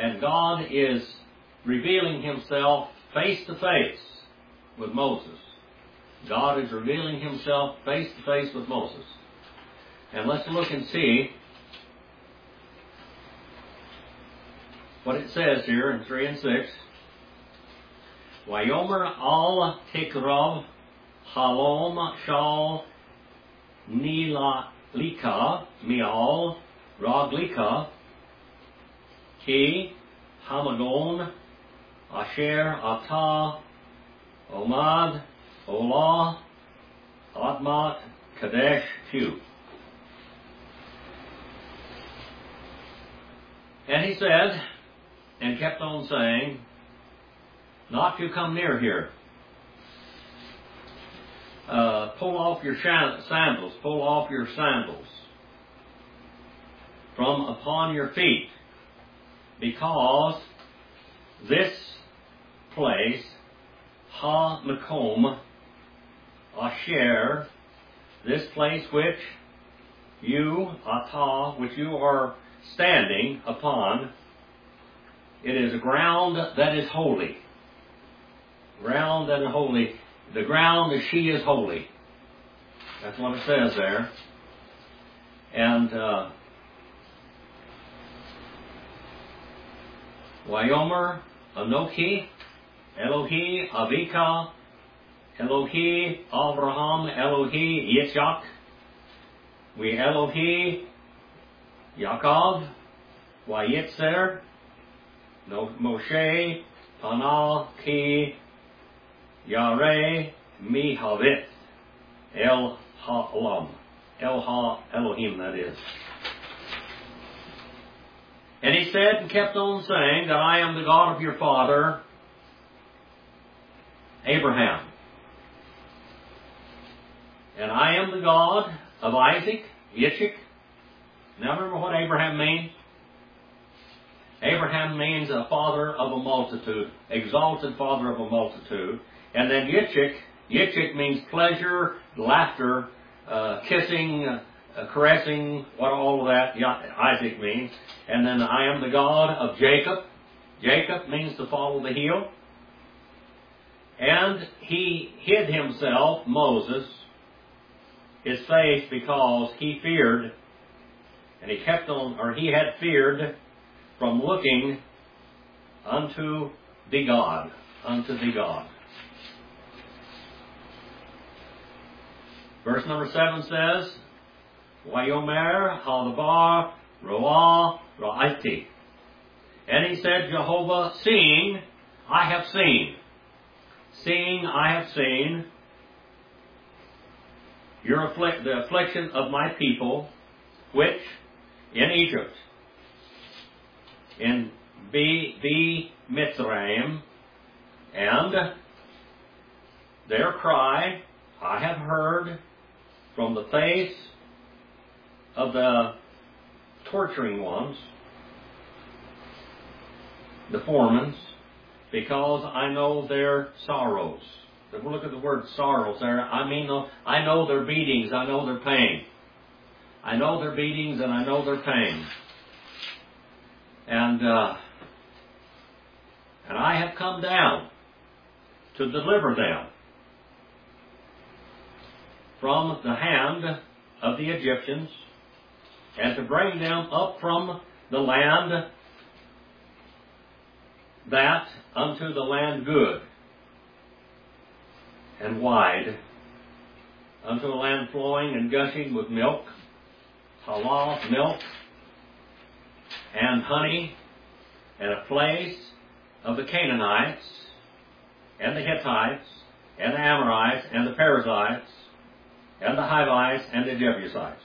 and God is revealing himself face to face with Moses. God is revealing himself face to face with Moses. And let's look and see what it says here in 3 and 6. Vayomer al tikrav halom shal nilalika mial raglika ki hamagon asher ata omad olah admat kadesh hu. And he said, and kept on saying, not to come near here. Pull off your sandals, pull off your sandals from upon your feet, because this place, Ha-Makom, Asher, this place which you, Atah, which you are standing upon, it is a ground that is holy. Ground that is holy. The ground that she is holy. That's what it says there. And Vayomer Anoki Elohi Avika Elohi Abraham Elohi Yitzchak We Elohi Yaakov Vayitzer No Moshe Panal Ki Yareh Mihavit El Ha'olam El Ha Elohim, that is. And he said and kept on saying that I am the God of your father Abraham, and I am the God of Isaac, Yitzchak. Now remember what Abraham means? Abraham means a father of a multitude, exalted father of a multitude. And then Yitzchak means pleasure, laughter, kissing, caressing, what all of that Isaac means. And then I am the God of Jacob. Jacob means to follow the heel. And he hid himself, Moses, his face, because he feared, and he had feared from looking unto the God. Verse number 7 says, Vayomer hadavar roah ra'iti. And he said, Jehovah, seeing, I have seen. Seeing, I have seen the affliction of my people, which in Egypt, in Mitzrayim, and their cry I have heard from the face of the torturing ones, the foremans, because I know their sorrows. If we look at the word sorrows there, I know their beatings, I know their pain. I know their beatings and I know their pain. And I have come down to deliver them from the hand of the Egyptians, and to bring them up from the land that unto the land good and wide, unto a land flowing and gushing with milk, halal, milk, and honey, and a place of the Canaanites, and the Hittites, and the Amorites, and the Perizzites, and the Hivites, and the Jebusites.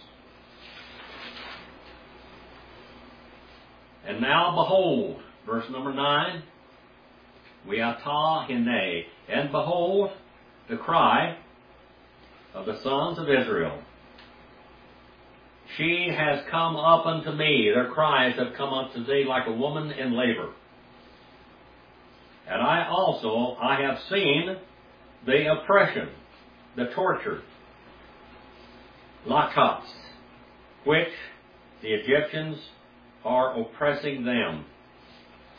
And now behold, verse number 9, Ve'atah hinei, and behold, the cry of the sons of Israel. She has come up unto me. Their cries have come unto thee like a woman in labor. And I have seen the oppression, the torture, lakats, which the Egyptians are oppressing them.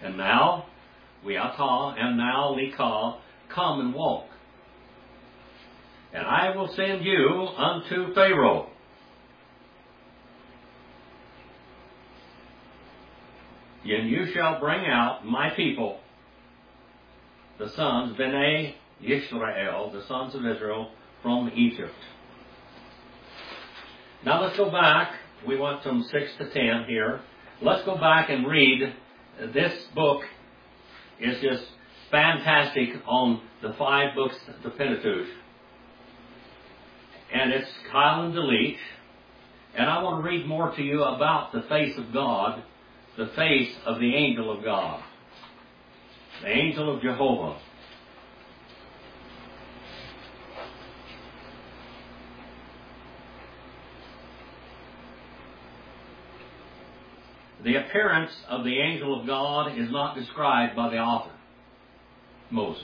And now, Weatah, and now Lekah, come and walk. And I will send you unto Pharaoh. And you shall bring out my people, the sons, Bnei Yisrael, the sons of Israel, from Egypt. Now let's go back. We went from 6 to 10 here. Let's go back and read. This book is just fantastic on the 5 books of the Pentateuch. And it's Keil and Delitzsch. And I want to read more to you about the face of God, the face of the angel of God, the angel of Jehovah. The appearance of the angel of God is not described by the author, Moses.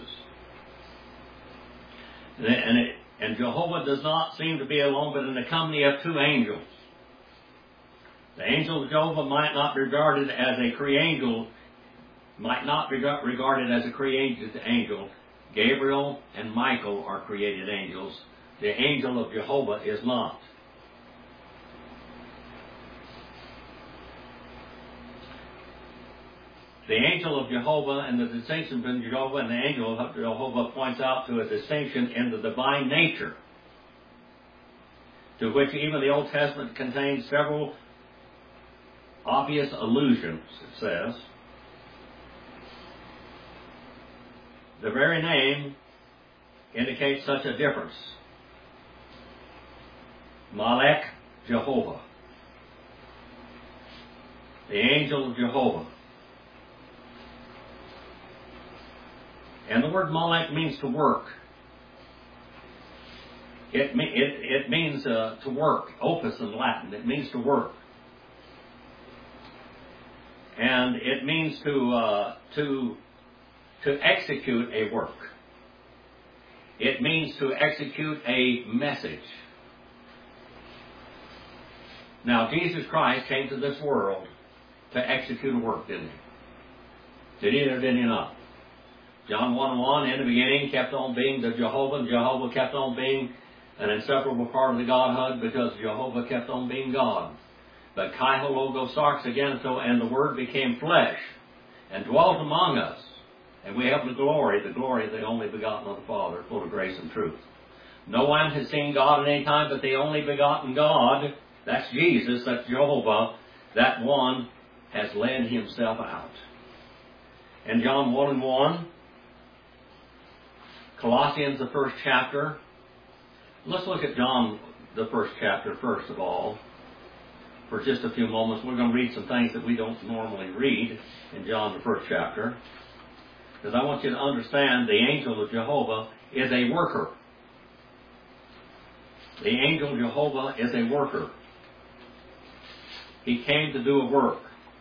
And Jehovah does not seem to be alone, but in the company of 2 angels. The angel of Jehovah might not be regarded as a created angel. Gabriel and Michael are created angels. The angel of Jehovah is not. The angel of Jehovah and the distinction between Jehovah and the angel of Jehovah points out to a distinction in the divine nature, to which even the Old Testament contains several obvious allusions, it says. The very name indicates such a difference. Malek Jehovah, the angel of Jehovah. And the word Malek means to work. It means to work. Opus in Latin. It means to work. And it means to execute a work. It means to execute a message. Now, Jesus Christ came to this world to execute a work, didn't he? Did he or did he not? John 1:1, in the beginning, kept on being the Jehovah, and Jehovah kept on being an inseparable part of the Godhead because Jehovah kept on being God. But Kai Logos Sarx again, and the Word became flesh and dwelt among us. And we have the glory of the only begotten of the Father, full of grace and truth. No one has seen God at any time but the only begotten God. That's Jesus, that's Jehovah. That one has led himself out. And John 1:1, Colossians, the 1st chapter. Let's look at John, the 1st chapter, first of all. For just a few moments, we're going to read some things that we don't normally read in John, the 1st chapter. Because I want you to understand the angel of Jehovah is a worker. The angel of Jehovah is a worker. He came to do a work.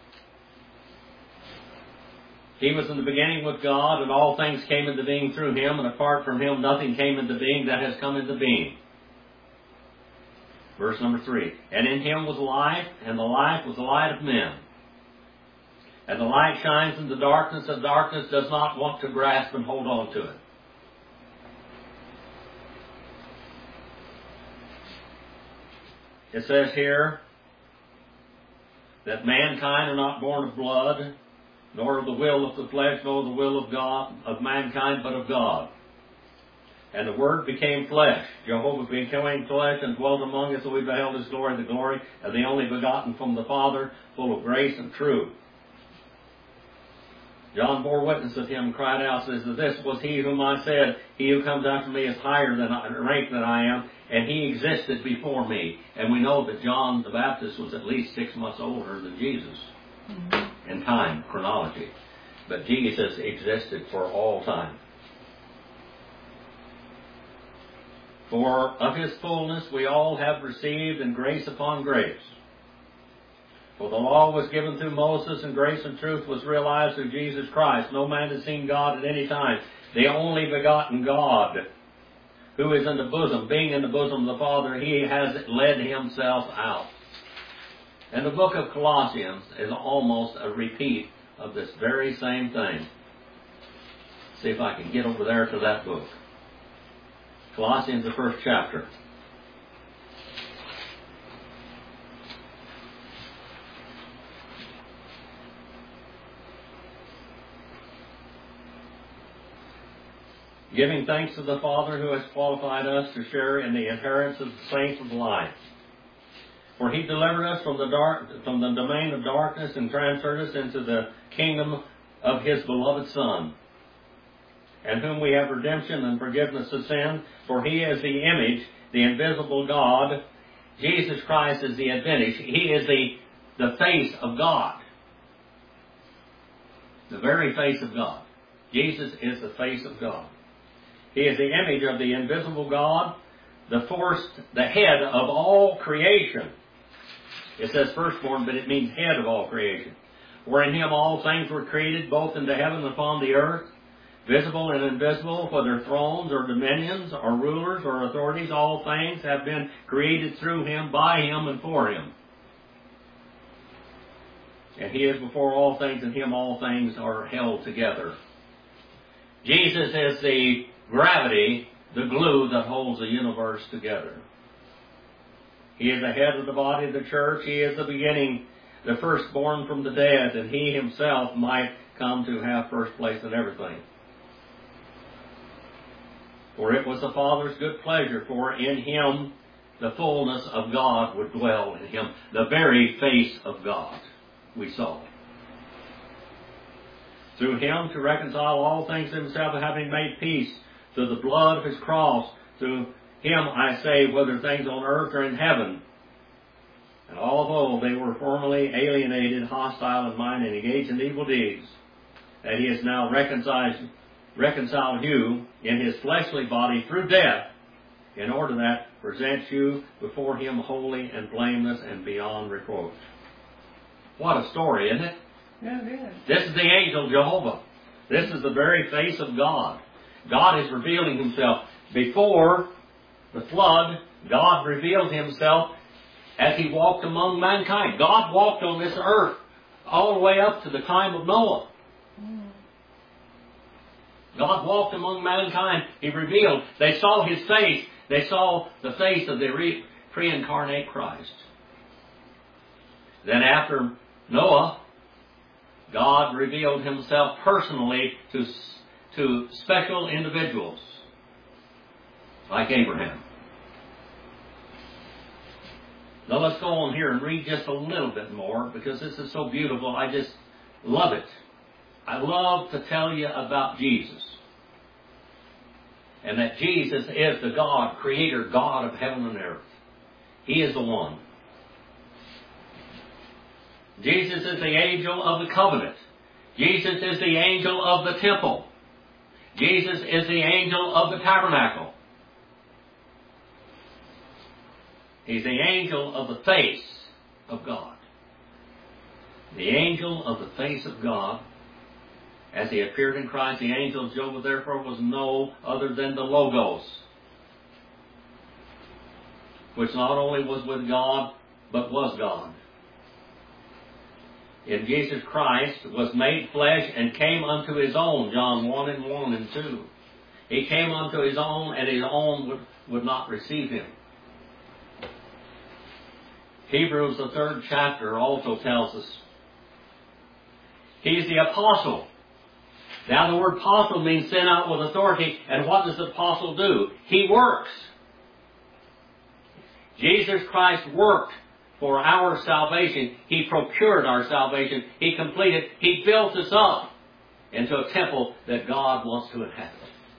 He was in the beginning with God, and all things came into being through him, and apart from him nothing came into being that has come into being. Verse number 3. And in him was life, and the life was the light of men. And the light shines in the darkness, and darkness does not want to grasp and hold on to it. It says here that mankind are not born of blood, nor of the will of the flesh, nor the will of God, of mankind, but of God. And the Word became flesh. Jehovah became flesh and dwelt among us, and we beheld his glory, the glory of the only begotten from the Father, full of grace and truth. John bore witness of him and cried out, says, this was he whom I said, he who comes after me is higher than rank than I am, and he existed before me. And we know that John the Baptist was at least 6 months older than Jesus in time, chronology. But Jesus existed for all time. For of his fullness we all have received, and grace upon grace. For the law was given through Moses, and grace and truth was realized through Jesus Christ. No man has seen God at any time. The only begotten God, who is in the bosom, being in the bosom of the Father, he has led himself out. And the book of Colossians is almost a repeat of this very same thing. See if I can get over there to that book. Colossians, the 1st chapter. Giving thanks to the Father who has qualified us to share in the inheritance of the saints of light. For he delivered us from the domain of darkness and transferred us into the kingdom of his beloved Son, in whom we have redemption and forgiveness of sin. For he is the image, the invisible God. Jesus Christ is the image. He is the face of God. The very face of God. Jesus is the face of God. He is the image of the invisible God, the head of all creation. It says firstborn, but it means head of all creation. For in him all things were created, both in the heaven and upon the earth, visible and invisible, whether thrones or dominions or rulers or authorities, all things have been created through him, by him, and for him. And he is before all things, and him all things are held together. Jesus is the gravity, the glue that holds the universe together. He is the head of the body of the church. He is the beginning, the firstborn from the dead, and he himself might come to have first place in everything. For it was the Father's good pleasure, for in him the fullness of God would dwell in him. The very face of God we saw. Through him to reconcile all things to himself, having made peace through the blood of his cross. Through him, I say, whether things on earth or in heaven. And although they were formerly alienated, hostile in mind, and engaged in evil deeds, that he has now reconciled you in his fleshly body through death, in order that present you before him holy and blameless and beyond reproach. What a story, isn't it? Yeah, it is. This is the angel Jehovah. This is the very face of God. God is revealing himself. Before the flood, God revealed himself as he walked among mankind. God walked on this earth all the way up to the time of Noah. God walked among mankind. He revealed. They saw his face. They saw the face of the pre-incarnate Christ. Then after Noah, God revealed himself personally to special individuals, like Abraham. Now let's go on here and read just a little bit more, because this is so beautiful. I just love it. I love to tell you about Jesus. And that Jesus is the God, Creator, God of heaven and earth. He is the one. Jesus is the angel of the covenant. Jesus is the angel of the temple. Jesus is the angel of the tabernacle. He's the angel of the face of God. The angel of the face of God. As he appeared in Christ, the angel of Jehovah therefore was no other than the Logos, which not only was with God, but was God. In Jesus Christ was made flesh and came unto his own, John 1:1 and 2. He came unto his own, and his own would not receive him. Hebrews, the 3rd chapter, also tells us he's the apostle. Now the word apostle means sent out with authority, and what does the apostle do? He works. Jesus Christ worked for our salvation. He procured our salvation. He completed. He built us up into a temple that God wants to inhabit.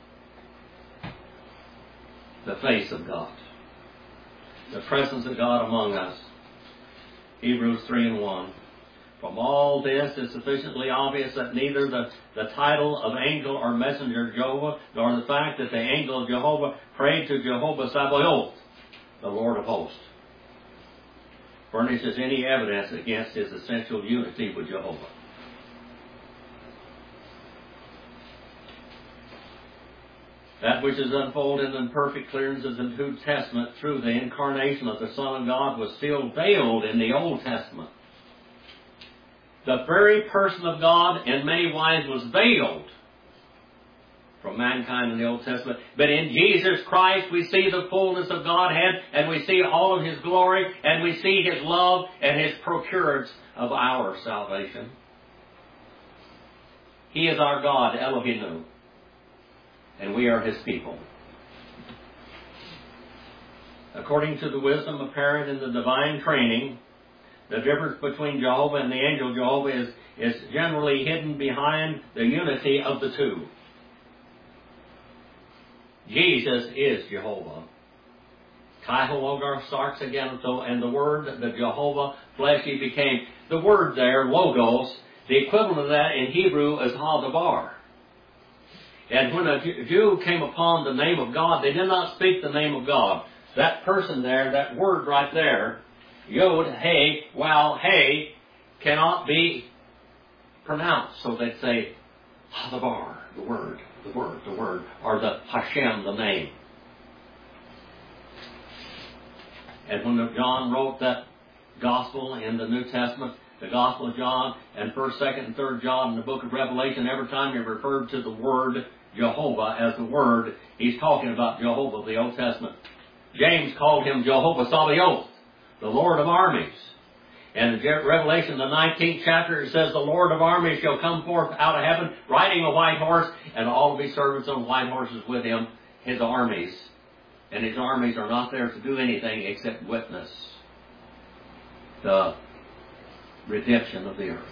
The face of God. The presence of God among us. Hebrews 3:1. From all this is sufficiently obvious that neither the title of angel or messenger of Jehovah, nor the fact that the angel of Jehovah prayed to Jehovah Sabaoth, the Lord of hosts, furnishes any evidence against his essential unity with Jehovah. That which is unfolded in perfect clearness of the New Testament through the incarnation of the Son of God was still veiled in the Old Testament. The very person of God in many ways was veiled from mankind in the Old Testament. But in Jesus Christ we see the fullness of Godhead, and we see all of His glory, and we see His love and His procurance of our salvation. He is our God, Elohim, and we are His people. According to the wisdom apparent in the divine training, the difference between Jehovah and the angel Jehovah is generally hidden behind the unity of the two. Jesus is Jehovah. Kaihologos sarx again, and the word, the Jehovah, fleshy became, the word there, logos, the equivalent of that in Hebrew is hadabar. And when a Jew came upon the name of God, they did not speak the name of God. That person there, that word right there, Yod, Hey, Wow, Hey, cannot be pronounced. So they'd say, hadabar, the word, or the Hashem, the name. And when John wrote that gospel in the New Testament, the Gospel of John, and 1st, 2nd, and 3rd John in the book of Revelation, every time he referred to the word Jehovah as the word, he's talking about Jehovah of the Old Testament. James called him Jehovah Sabaoth, the Lord of armies. And in Revelation, the 19th chapter, it says, the Lord of armies shall come forth out of heaven, riding a white horse, and all of his servants on white horses with him, his armies. And his armies are not there to do anything except witness the redemption of the earth.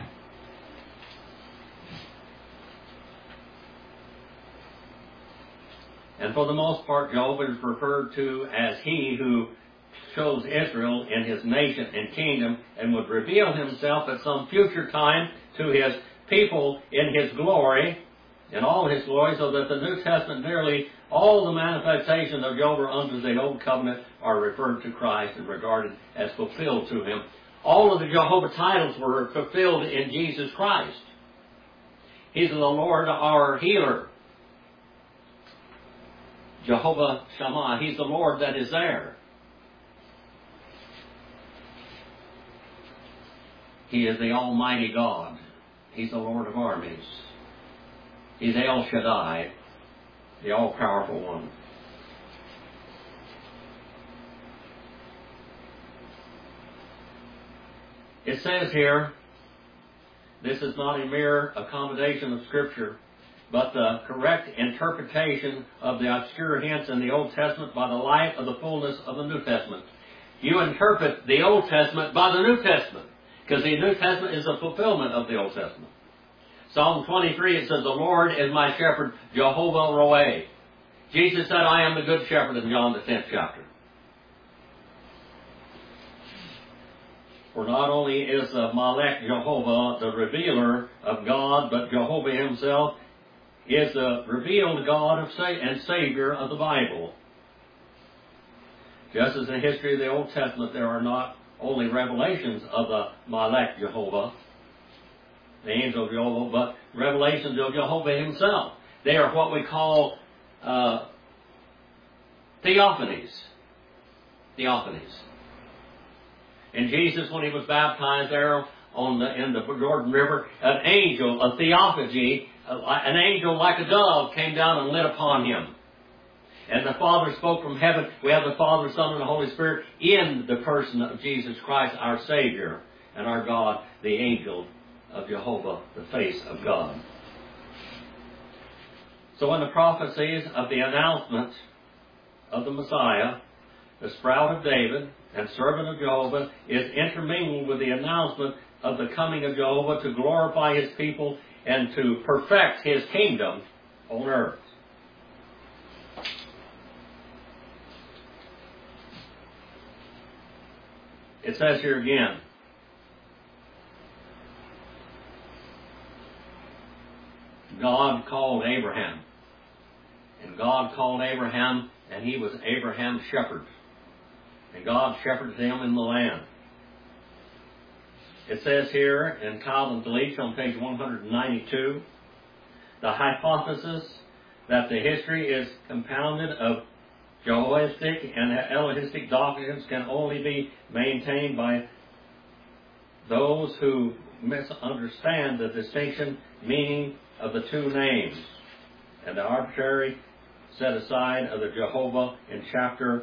And for the most part, Jehovah is referred to as He who chose Israel in His nation and kingdom and would reveal Himself at some future time to His people in His glory, in all His glory, so that the New Testament, nearly all the manifestations of Jehovah under the Old Covenant are referred to Christ and regarded as fulfilled to Him. All of the Jehovah titles were fulfilled in Jesus Christ. He's the Lord, our healer. Jehovah Shammah, He's the Lord that is there. He is the Almighty God. He's the Lord of armies. He's El Shaddai, the all-powerful one. It says here, this is not a mere accommodation of Scripture, but the correct interpretation of the obscure hints in the Old Testament by the light of the fullness of the New Testament. You interpret the Old Testament by the New Testament, because the New Testament is a fulfillment of the Old Testament. Psalm 23, it says, the Lord is my shepherd, Jehovah Roeh. Jesus said, I am the good shepherd in John the 10th chapter. For not only is Malek Jehovah the revealer of God, but Jehovah Himself is the revealed God and Savior of the Bible. Just as in the history of the Old Testament, there are not only revelations of the Malek Jehovah, the angel of Jehovah, but revelations of Jehovah Himself. They are what we call theophanies. Theophanies. And Jesus, when He was baptized there in the Jordan River, an angel, a theophany, an angel like a dove came down and lit upon Him. And the Father spoke from heaven. We have the Father, Son, and the Holy Spirit in the person of Jesus Christ, our Savior, and our God, the angel of Jehovah, the face of God. So in the prophecies of the announcement of the Messiah, the sprout of David and servant of Jehovah is intermingled with the announcement of the coming of Jehovah to glorify His people and to perfect His kingdom on earth. It says here again, God called Abraham. And God called Abraham, and he was Abraham's shepherd. And God shepherded him in the land. It says here in Calvin Delitzsch on page 192, the hypothesis that the history is compounded of Jehoistic and Elohistic doctrines can only be maintained by those who misunderstand the distinction meaning of the two names and the arbitrary set aside of the Jehovah in chapter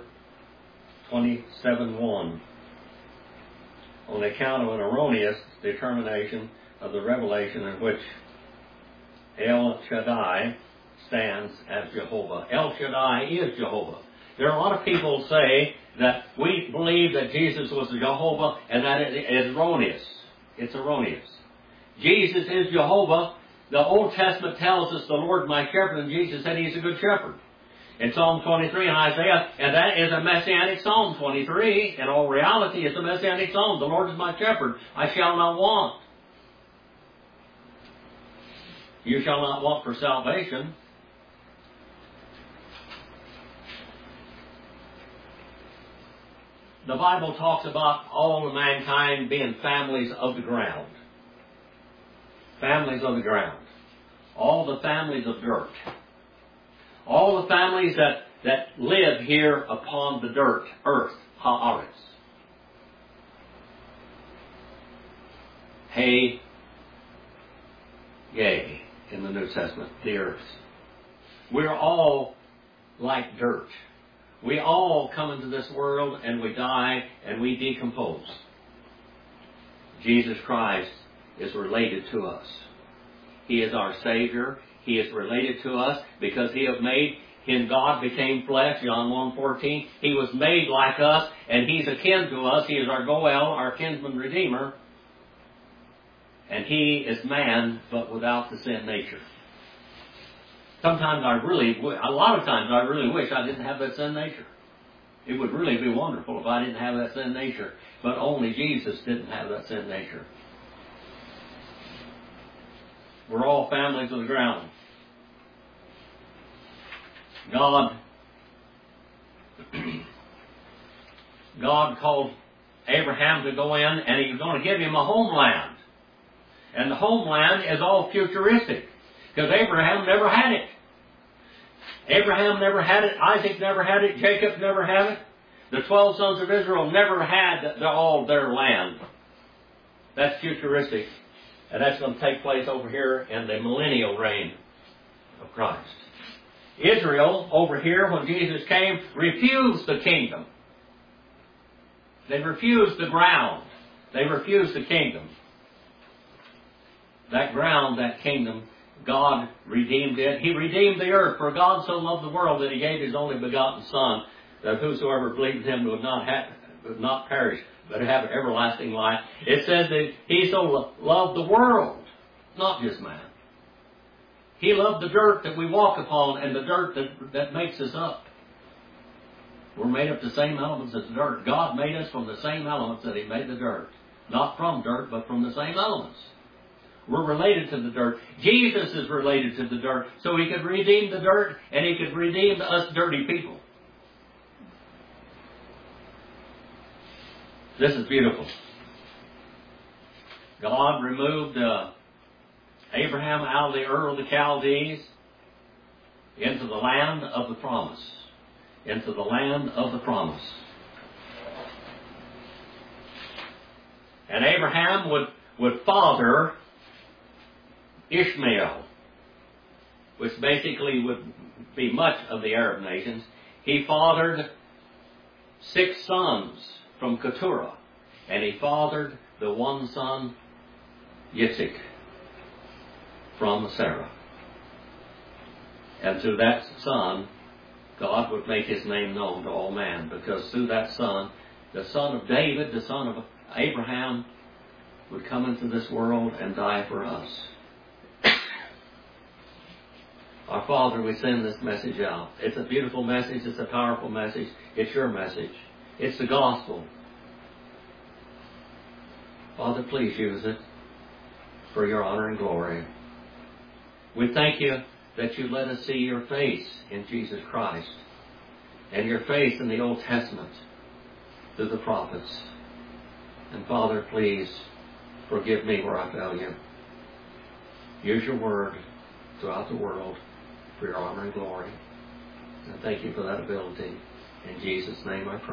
27:1 on account of an erroneous determination of the revelation in which El Shaddai stands as Jehovah. El Shaddai is Jehovah. There are a lot of people who say that we believe that Jesus was Jehovah and that it is erroneous. It's erroneous. Jesus is Jehovah. The Old Testament tells us the Lord my shepherd, and Jesus said He's a good shepherd. In Psalm 23 and Isaiah, and that is a messianic psalm, 23. In all reality, it's a messianic psalm. The Lord is my shepherd. I shall not want. You shall not want for salvation. The Bible talks about all of mankind being families of the ground. Families of the ground. All the families of dirt. All the families that live here upon the dirt, earth, haaretz. Hey, yea, in the New Testament, the earth. We're all like dirt. We all come into this world and we die and we decompose. Jesus Christ is related to us. He is our Savior. He is related to us because He has made Him, God became flesh, John 1:14. He was made like us and He's akin to us. He is our Goel, our kinsman redeemer. And He is man but without the sin nature. A lot of times I really wish I didn't have that sin nature. It would really be wonderful if I didn't have that sin nature. But only Jesus didn't have that sin nature. We're all families of the ground. God called Abraham to go in and He was going to give him a homeland. And the homeland is all futuristic. Because Abraham never had it. Abraham never had it. Isaac never had it. Jacob never had it. The 12 sons of Israel never had all their land. That's futuristic. And that's going to take place over here in the millennial reign of Christ. Israel, over here, when Jesus came, refused the kingdom. They refused the ground. They refused the kingdom. That ground, that kingdom, God redeemed it. He redeemed the earth. For God so loved the world that He gave His only begotten Son, that whosoever believes in Him would not perish, but have everlasting life. It says that He so loved the world, not just man. He loved the dirt that we walk upon and the dirt that makes us up. We're made of the same elements as the dirt. God made us from the same elements that He made the dirt. Not from dirt, but from the same elements. We're related to the dirt. Jesus is related to the dirt. So He could redeem the dirt and He could redeem us dirty people. This is beautiful. God removed Abraham out of the Ur of the Chaldees into the land of the promise. Into the land of the promise. And Abraham would father Ishmael, which basically would be much of the Arab nations. He fathered 6 sons from Keturah, and he fathered the one son, Yitzhak, from Sarah. And through that son, God would make His name known to all man, because through that son, the son of David, the son of Abraham, would come into this world and die for us. Our Father, we send this message out. It's a beautiful message. It's a powerful message. It's your message. It's the gospel. Father, please use it for your honor and glory. We thank you that you let us see your face in Jesus Christ and your face in the Old Testament through the prophets. And Father, please forgive me where I fail you. Use your word throughout the world for your honor and glory. And thank you for that ability. In Jesus' name I pray.